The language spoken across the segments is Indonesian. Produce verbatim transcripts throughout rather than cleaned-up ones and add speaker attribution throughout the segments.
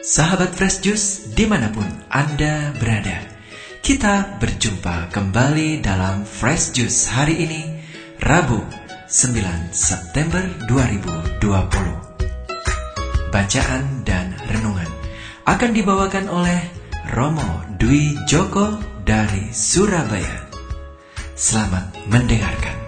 Speaker 1: Sahabat Fresh Juice dimanapun Anda berada, kita berjumpa kembali dalam Fresh Juice hari ini, Rabu sembilan September dua ribu dua puluh. Bacaan dan renungan akan dibawakan oleh Romo Dwi Joko dari Surabaya. Selamat mendengarkan.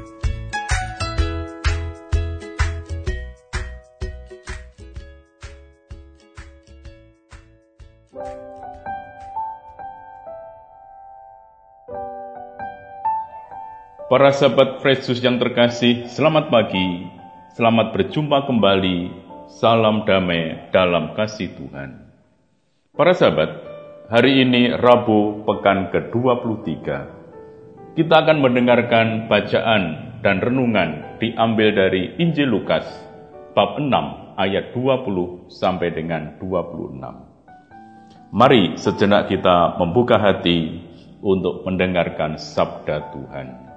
Speaker 2: Para sahabat Fresh Juice yang terkasih, selamat pagi, selamat berjumpa kembali, salam damai dalam kasih Tuhan. Para sahabat, hari ini Rabu pekan ke dua puluh tiga, kita akan mendengarkan bacaan dan renungan diambil dari Injil Lukas, bab enam ayat dua puluh sampai dengan dua puluh enam. Mari sejenak kita membuka hati untuk mendengarkan sabda Tuhan.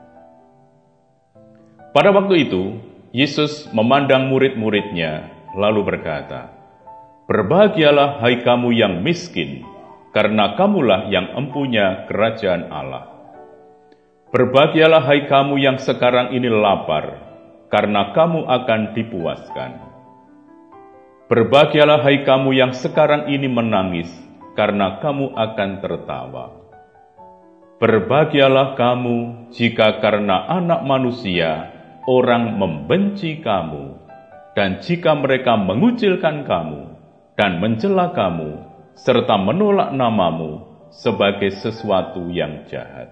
Speaker 2: Pada waktu itu, Yesus memandang murid-muridnya, lalu berkata, "Berbahagialah hai kamu yang miskin, karena kamulah yang empunya kerajaan Allah. Berbahagialah hai kamu yang sekarang ini lapar, karena kamu akan dipuaskan. Berbahagialah hai kamu yang sekarang ini menangis, karena kamu akan tertawa. Berbahagialah kamu jika karena Anak Manusia orang membenci kamu, dan jika mereka mengucilkan kamu dan mencela kamu, serta menolak namamu sebagai sesuatu yang jahat.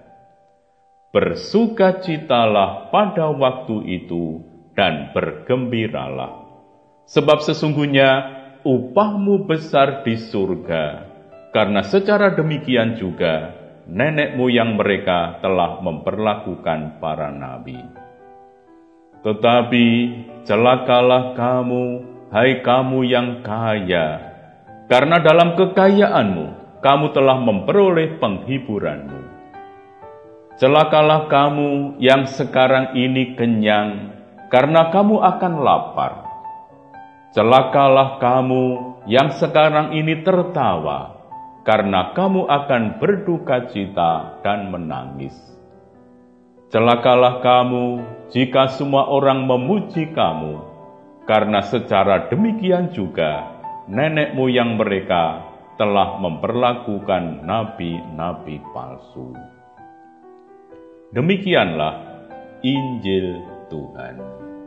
Speaker 2: Bersukacitalah pada waktu itu dan bergembiralah, sebab sesungguhnya upahmu besar di surga, karena secara demikian juga nenek moyang mereka telah memperlakukan para nabi. Tetapi celakalah kamu, hai kamu yang kaya, karena dalam kekayaanmu kamu telah memperoleh penghiburanmu. Celakalah kamu yang sekarang ini kenyang, karena kamu akan lapar. Celakalah kamu yang sekarang ini tertawa, karena kamu akan berduka cita dan menangis. Celakalah kamu jika semua orang memuji kamu, karena secara demikian juga nenek moyang mereka telah memperlakukan nabi-nabi palsu." Demikianlah Injil Tuhan.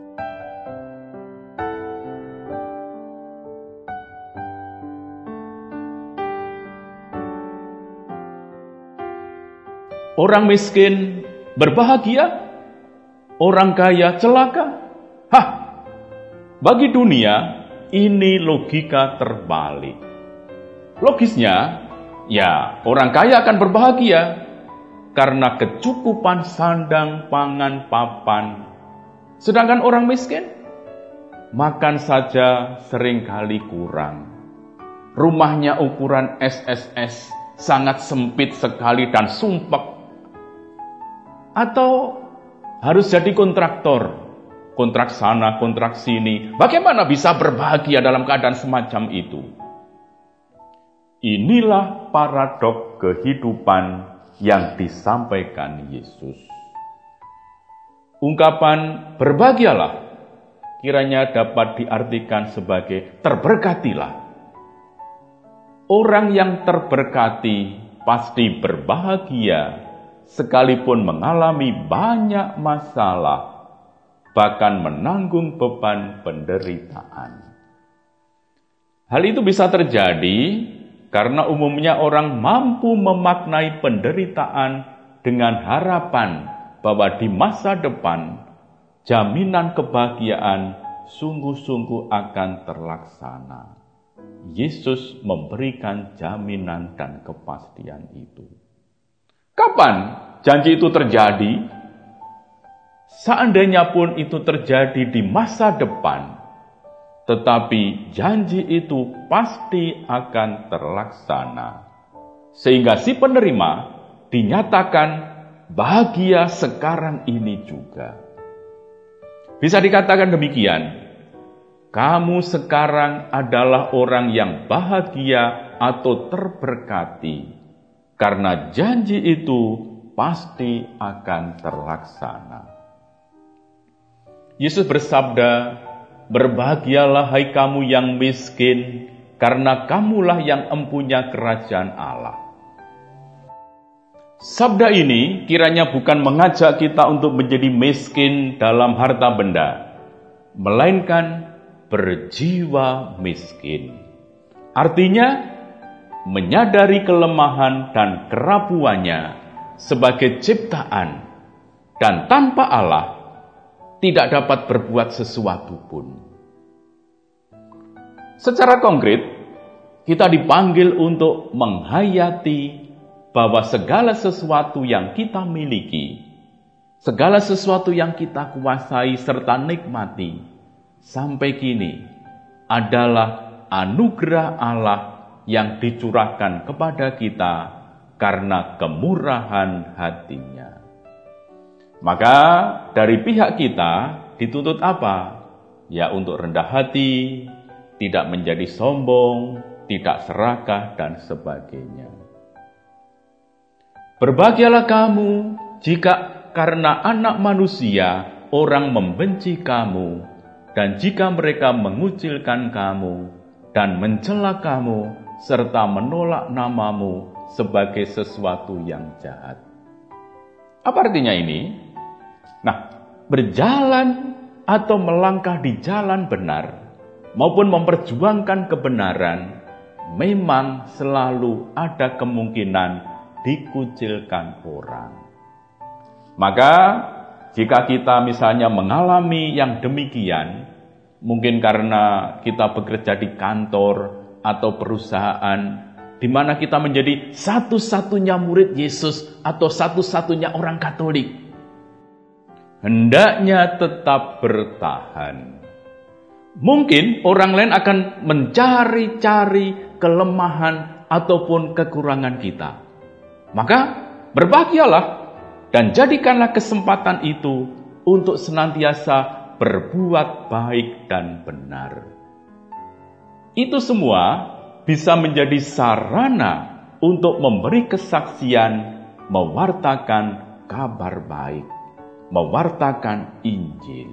Speaker 2: Orang miskin berbahagia, orang kaya celaka. Hah, bagi dunia ini logika terbalik. Logisnya, ya orang kaya akan berbahagia karena kecukupan sandang, pangan, papan. Sedangkan orang miskin, makan saja seringkali kurang. Rumahnya ukuran S S S, sangat sempit sekali dan sumpek. Atau harus jadi kontraktor, kontrak sana, kontrak sini. Bagaimana bisa berbahagia dalam keadaan semacam itu? Inilah paradok kehidupan yang disampaikan Yesus. Ungkapan berbahagialah kiranya dapat diartikan sebagai terberkatilah. Orang yang terberkati pasti berbahagia, sekalipun mengalami banyak masalah, bahkan menanggung beban penderitaan. Hal itu bisa terjadi karena umumnya orang mampu memaknai penderitaan dengan harapan bahwa di masa depan jaminan kebahagiaan sungguh-sungguh akan terlaksana. Yesus memberikan jaminan dan kepastian itu. Kapan janji itu terjadi? Seandainya pun itu terjadi di masa depan, tetapi janji itu pasti akan terlaksana. Sehingga si penerima dinyatakan bahagia sekarang ini juga. Bisa dikatakan demikian, Kamu sekarang adalah orang yang bahagia atau terberkati, karena janji itu pasti akan terlaksana. Yesus bersabda, "Berbahagialah hai kamu yang miskin, karena kamulah yang empunya kerajaan Allah." Sabda ini kiranya bukan mengajak kita untuk menjadi miskin dalam harta benda, melainkan berjiwa miskin. Artinya, menyadari kelemahan dan kerapuannya sebagai ciptaan, dan tanpa Allah tidak dapat berbuat sesuatu pun. Secara konkret, kita dipanggil untuk menghayati bahwa segala sesuatu yang kita miliki, segala sesuatu yang kita kuasai serta nikmati sampai kini adalah anugerah Allah yang dicurahkan kepada kita karena kemurahan hatinya. Maka dari pihak kita dituntut apa? Ya, untuk rendah hati, tidak menjadi sombong, tidak serakah, dan sebagainya. Berbahagialah kamu jika karena anak manusia orang membenci kamu, dan jika mereka mengucilkan kamu dan mencela kamu serta menolak namamu sebagai sesuatu yang jahat. Apa artinya ini? Nah, berjalan atau melangkah di jalan benar maupun memperjuangkan kebenaran memang selalu ada kemungkinan dikucilkan orang. Maka jika kita misalnya mengalami yang demikian, mungkin karena kita bekerja di kantor atau perusahaan, di mana kita menjadi satu-satunya murid Yesus atau satu-satunya orang Katolik, hendaknya tetap bertahan. Mungkin orang lain akan mencari-cari kelemahan ataupun kekurangan kita. Maka berbahagialah dan jadikanlah kesempatan itu untuk senantiasa berbuat baik dan benar. Itu semua bisa menjadi sarana untuk memberi kesaksian, mewartakan kabar baik, mewartakan Injil.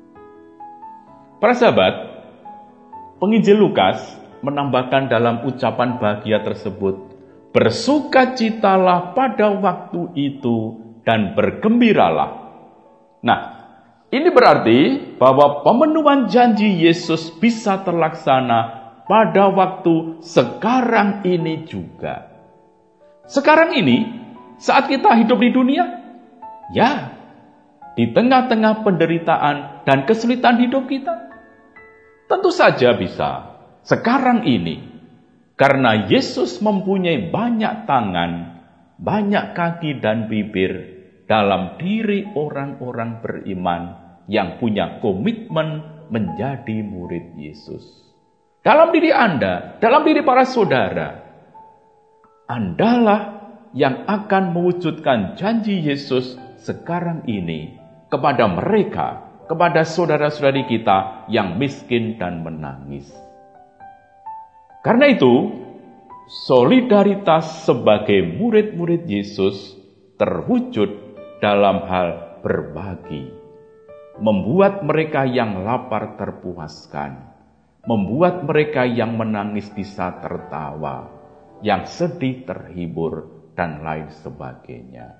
Speaker 2: Para sahabat, penginjil Lukas menambahkan dalam ucapan bahagia tersebut, bersukacitalah pada waktu itu dan bergembiralah. Nah, ini berarti bahwa pemenuhan janji Yesus bisa terlaksana pada waktu sekarang ini juga. Sekarang ini, saat kita hidup di dunia, ya, di tengah-tengah penderitaan dan kesulitan hidup kita, tentu saja bisa sekarang ini, karena Yesus mempunyai banyak tangan, banyak kaki dan bibir dalam diri orang-orang beriman yang punya komitmen menjadi murid Yesus. Dalam diri Anda, dalam diri para saudara, Andalah yang akan mewujudkan janji Yesus sekarang ini kepada mereka, kepada saudara-saudari kita yang miskin dan menangis. Karena itu, solidaritas sebagai murid-murid Yesus terwujud dalam hal berbagi, membuat mereka yang lapar terpuaskan, membuat mereka yang menangis bisa tertawa, yang sedih terhibur, dan lain sebagainya.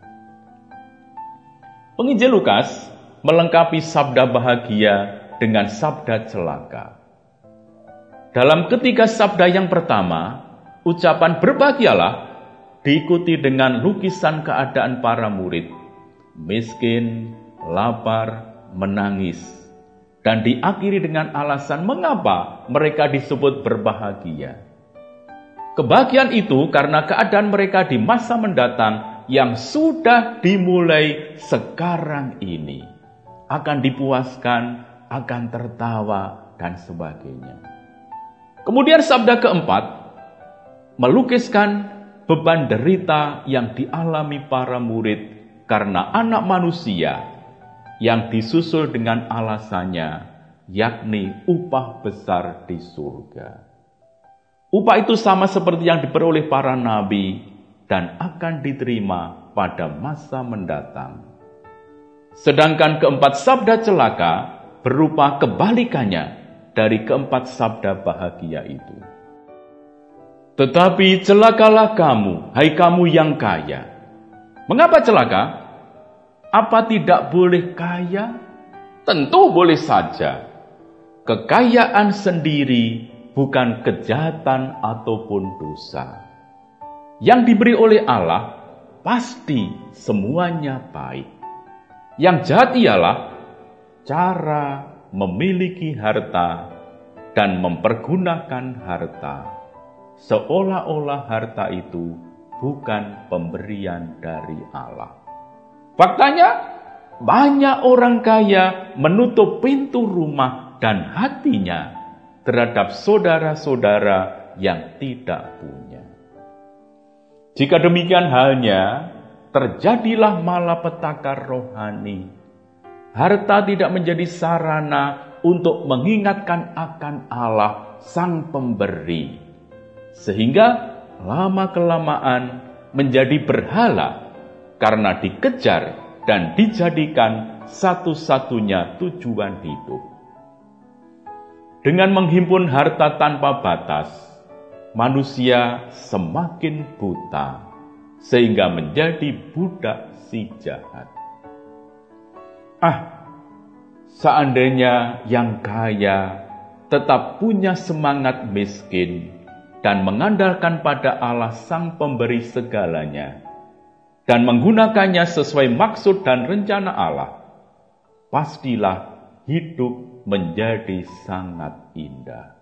Speaker 2: Penginjil Lukas melengkapi sabda bahagia dengan sabda celaka. Dalam ketiga sabda yang pertama, ucapan berbahagialah diikuti dengan lukisan keadaan para murid, miskin, lapar, menangis, dan diakhiri dengan alasan mengapa mereka disebut berbahagia. Kebahagiaan itu karena keadaan mereka di masa mendatang yang sudah dimulai sekarang ini akan dipuaskan, akan tertawa, dan sebagainya. Kemudian sabda keempat melukiskan beban derita yang dialami para murid karena anak manusia yang disusul dengan alasannya, yakni upah besar di surga. Upah itu sama seperti yang diperoleh para nabi dan akan diterima pada masa mendatang. Sedangkan keempat sabda celaka berupa kebalikannya dari keempat sabda bahagia itu. Tetapi celakalah kamu, hai kamu yang kaya. Mengapa celaka? Apa tidak boleh kaya? Tentu boleh saja. Kekayaan sendiri bukan kejahatan ataupun dosa. Yang diberi oleh Allah pasti semuanya baik. Yang jahat ialah cara memiliki harta dan mempergunakan harta, seolah-olah harta itu bukan pemberian dari Allah. Faktanya, banyak orang kaya menutup pintu rumah dan hatinya terhadap saudara-saudara yang tidak punya. Jika demikian halnya, terjadilah malapetaka rohani. Harta tidak menjadi sarana untuk mengingatkan akan Allah Sang Pemberi, sehingga lama-kelamaan menjadi berhala karena dikejar dan dijadikan satu-satunya tujuan hidup. Dengan menghimpun harta tanpa batas, manusia semakin buta sehingga menjadi budak si jahat. Ah, seandainya yang kaya tetap punya semangat miskin dan mengandalkan pada Allah Sang Pemberi segalanya dan menggunakannya sesuai maksud dan rencana Allah, pastilah hidup menjadi sangat indah.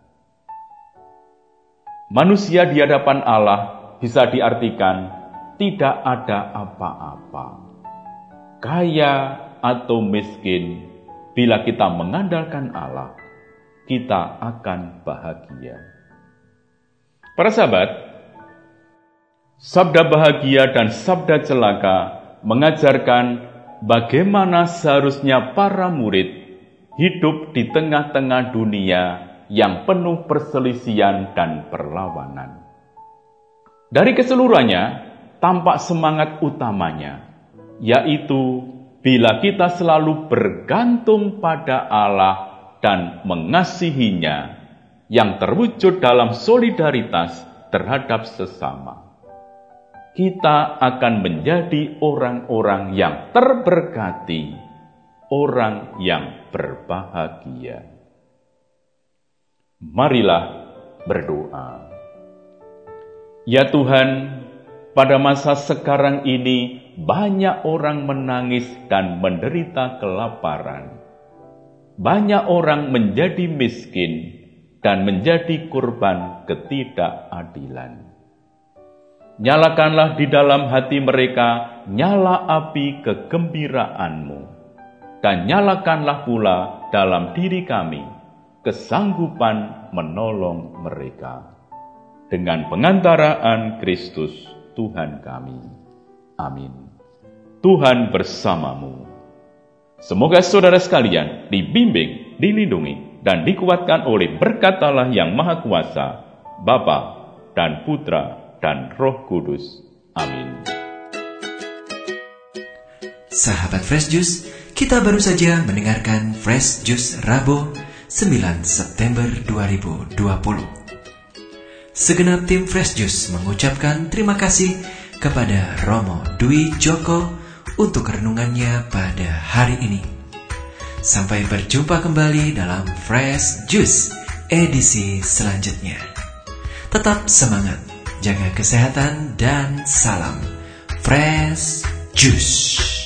Speaker 2: Manusia di hadapan Allah bisa diartikan tidak ada apa-apa. Kaya atau miskin, bila kita mengandalkan Allah, kita akan bahagia. Para sahabat, sabda bahagia dan sabda celaka mengajarkan bagaimana seharusnya para murid hidup di tengah-tengah dunia yang penuh perselisihan dan perlawanan. Dari keseluruhannya, tampak semangat utamanya, yaitu bila kita selalu bergantung pada Allah dan mengasihinya, yang terwujud dalam solidaritas terhadap sesama, kita akan menjadi orang-orang yang terberkati, orang yang berbahagia. Marilah berdoa. Ya Tuhan, pada masa sekarang ini banyak orang menangis dan menderita kelaparan. Banyak orang menjadi miskin dan menjadi korban ketidakadilan. Nyalakanlah di dalam hati mereka nyala api kegembiraanmu, dan nyalakanlah pula dalam diri kami kesanggupan menolong mereka. Dengan pengantaraan Kristus Tuhan kami. Amin. Tuhan bersamamu. Semoga saudara sekalian dibimbing, dilindungi, dan dikuatkan oleh berkat Allah yang Maha Kuasa, Bapa dan Putra dan Roh Kudus. Amin.
Speaker 1: Sahabat Fresh Juice, kita baru saja mendengarkan Fresh Juice Rabu sembilan September dua ribu dua puluh. Segenap tim Fresh Juice mengucapkan terima kasih kepada Romo Dwi Joko untuk renungannya pada hari ini. Sampai berjumpa kembali dalam Fresh Juice edisi selanjutnya. Tetap semangat, jaga kesehatan, dan salam Fresh Juice.